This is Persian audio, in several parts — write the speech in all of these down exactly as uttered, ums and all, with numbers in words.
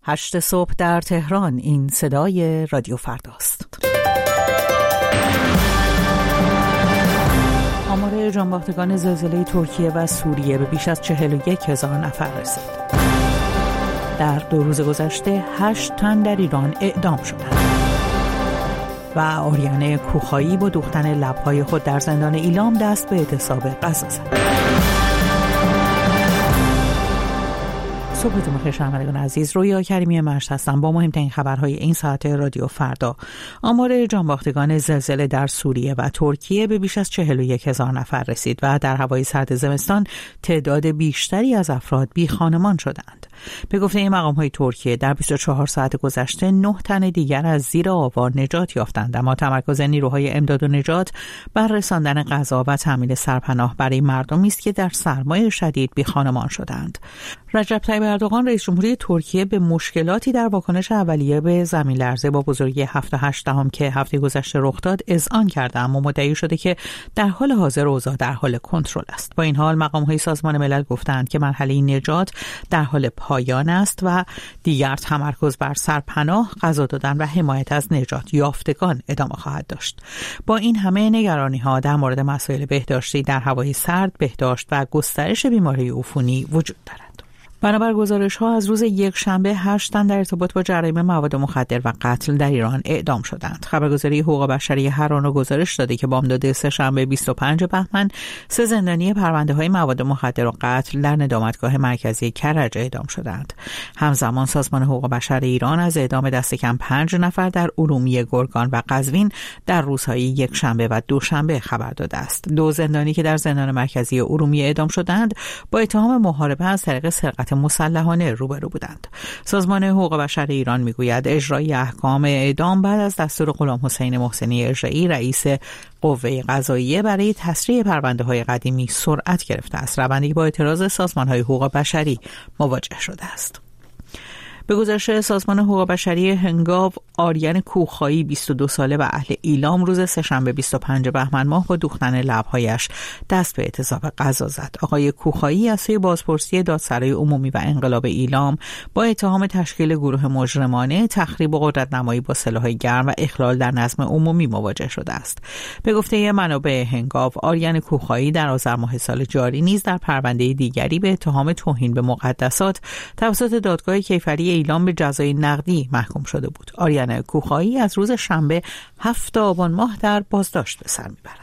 هشت صبح در تهران. این صدای رادیو فرداست. آمار جانباختگان زلزله ترکیه و سوریه به بیش از چهل و یک هزار نفر رسید. در دو روز گذشته هشت تن در ایران اعدام شدند. و آریان کوخایی با دوختن لب‌های خود در زندان ایلام دست به اعتصاب غذا زد. صبحتون بخیر شنوندگان عزیز، رویا کریمی مشت هستم با مهمترین خبرهای این ساعت رادیو فردا. آمار جانباختگان زلزله در سوریه و ترکیه به بیش از چهل و یک هزار نفر رسید و در هوای سرد زمستان تعداد بیشتری از افراد بی خانمان شدند. به گفته مقام‌های ترکیه در بیست و چهار ساعت گذشته نه تن دیگر از زیر آوار نجات یافتند، اما تمرکز نیروهای امداد و نجات بر رساندن غذا و تامین سرپناه برای مردمی است که در سرمای شدید بی خانمان شدند. رجب طیب اردوغان رئیس جمهوری ترکیه به مشکلاتی در واکنش اولیه به زمین لرزه با بزرگی هفت و هشت دهم که هفته گذشته رخ داد اذعان کرده، اما مدعی شده که در حال حاضر اوضاع در حال کنترل است. با این حال مقام‌های سازمان ملل گفتند که مرحله نجات در حال پایان است و دیگر تمرکز بر سرپناه، غذا دادن و حمایت از نجات یافتگان ادامه خواهد داشت. با این همه نگرانی‌ها در مورد مسائل بهداشتی در هوای سرد، بهداشت و گسترش بیماری عفونی وجود دارد. بنابر گزارش‌ها از روز یک شنبه هشت تن در ارتباط با جرایم مواد مخدر و قتل در ایران اعدام شدند. خبرگزاری حقوق بشری هرانا گزارش داده که بامداد سه شنبه بیست و پنج بهمن سه زندانی پرونده‌های مواد مخدر و قتل در ندامتگاه مرکزی کرج اعدام شدند. همزمان سازمان حقوق بشر ایران از اعدام دست کم پنج نفر در ارومیه، گرگان و قزوین در روزهای یک شنبه و دوشنبه خبر داده است. دو زندانی که در زندان مرکزی ارومیه اعدام شدند با اتهام محاربه از طریق سرقت مسلحانه روبرو بودند. سازمان حقوق بشر ایران میگوید اجرای احکام اعدام بعد از دستور غلام حسین محسنی اجرایی رئیس قوه قضاییه برای تسریع پرونده‌های قدیمی سرعت گرفته است، روندی با اعتراض سازمان‌های حقوق بشری مواجه شده است. به گزارش سازمان حقوق بشری هنگاو، آریان کوخایی بیست و دو ساله و اهل ایلام روز سه‌شنبه بیست و پنج بهمن ماه با دوختن لب‌هایش دست به اعتصاب غذا زد. آقای کوخایی از سوی بازپرسی دادسرای عمومی و انقلاب ایلام با اتهام تشکیل گروه مجرمانه، تخریب و قدرت‌نمایی با سلاح گرم و اخلال در نظم عمومی مواجه شده است. به گفته منابع هنگاو، آریان کوخایی در آذر ماه سال جاری نیز در پرونده دیگری به اتهام توهین به مقدسات توسط دادگاه کیفری ایلام به جزای نقدی محکوم شده بود. آریان کوخایی از روز شنبه هفتم آبان ماه در بازداشت به سر میبرد.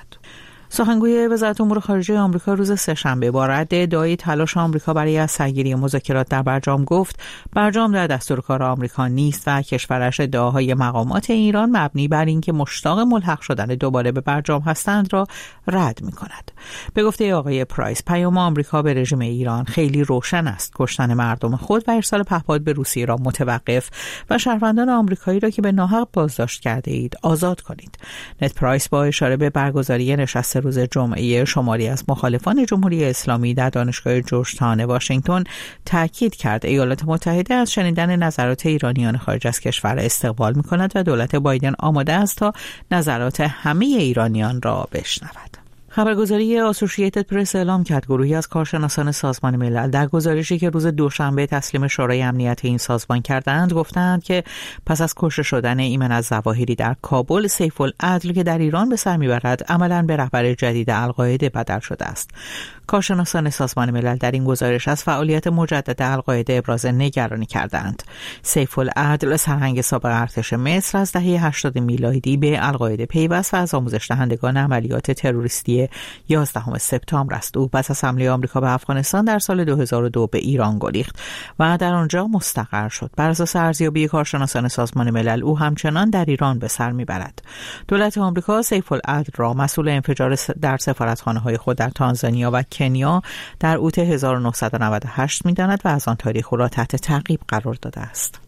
سخنگوی وزارت امور خارجه آمریکا روز سه‌شنبه با رد ادعای تلاش آمریکا برای از سرگیری مذاکرات در برجام گفت برجام در دستور کار آمریکا نیست و کشورش ادعاهای مقامات ایران مبنی بر اینکه مشتاق ملحق شدن دوباره به برجام هستند را رد می‌کند. به گفته آقای پرایس، پیام آمریکا به رژیم ایران خیلی روشن است: کشتن مردم خود و ارسال پهپاد به روسیه را متوقف و شهروندان آمریکایی را که به ناحق بازداشت کرده اید آزاد کنید. نت پرایس با اشاره به برگزاری نشست روز جمعه شماری از مخالفان جمهوری اسلامی در دانشگاه جورج تاون واشنگتن تاکید کرد ایالات متحده از شنیدن نظرات ایرانیان خارج از کشور استقبال می‌کند و دولت بایدن آماده است تا نظرات همه ایرانیان را بشنود. خبرگزاری اسوسییتد پرس اعلام کرد گروهی از کارشناسان سازمان ملل در گزارشی که روز دوشنبه تسلیم شورای امنیت این سازمان کردند گفتند که پس از کشته شدن ایمن الظواهری در کابل، سیف العدل که در ایران به سر میبرد عملاً به رهبر جدید القاعده بدل شده است. کارشناسان سازمان ملل در این گزارش از فعالیت مجدد القاعده ابراز نگرانی کردند. سیف العدل سرهنگ سابق ارتش مصر از دهه هشتاد میلادی به القاعده پیوست و از آموزش دهندگان عملیات تروریستی یازدهم سپتامبر است. او پس از حمله آمریکا به افغانستان در سال دو هزار و دو به ایران گریخت و در آنجا مستقر شد. بر اساس ارزیابی کارشناسان سازمان ملل او همچنان در ایران به سر میبرد. دولت آمریکا سیف العدل را مسئول انفجار در سفارتخانه‌های خود در تانزانیا و کنیا در اوت هزار و نهصد و نود و هشت می‌داند و از آن تاریخ او را تحت تعقیب قرار داده است.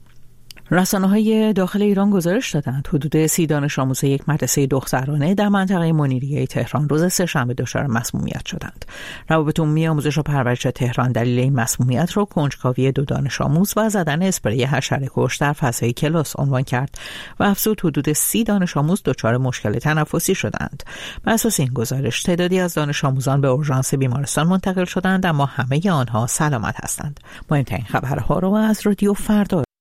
رسانه‌های داخل ایران گزارش دادند حدود سی دانش آموز یک مدرسه دخترانه در منطقه منیریه تهران روز سه‌شنبه دچار مسمومیت شدند. روابط عمومی آموزش و پرورش تهران دلیل این مسمومیت را کنجکاوی دو دانش آموز و زدن اسپری حشره‌کش در فضای کلاس عنوان کرد و افزود حدود سی دانش آموز دچار مشکل تنفسی شدند. بر اساس این گزارش تعدادی از دانش آموزان به اورژانس بیمارستان منتقل شدند، اما همه آنها سلامت هستند. مهمترین خبرها را از رادیو فردا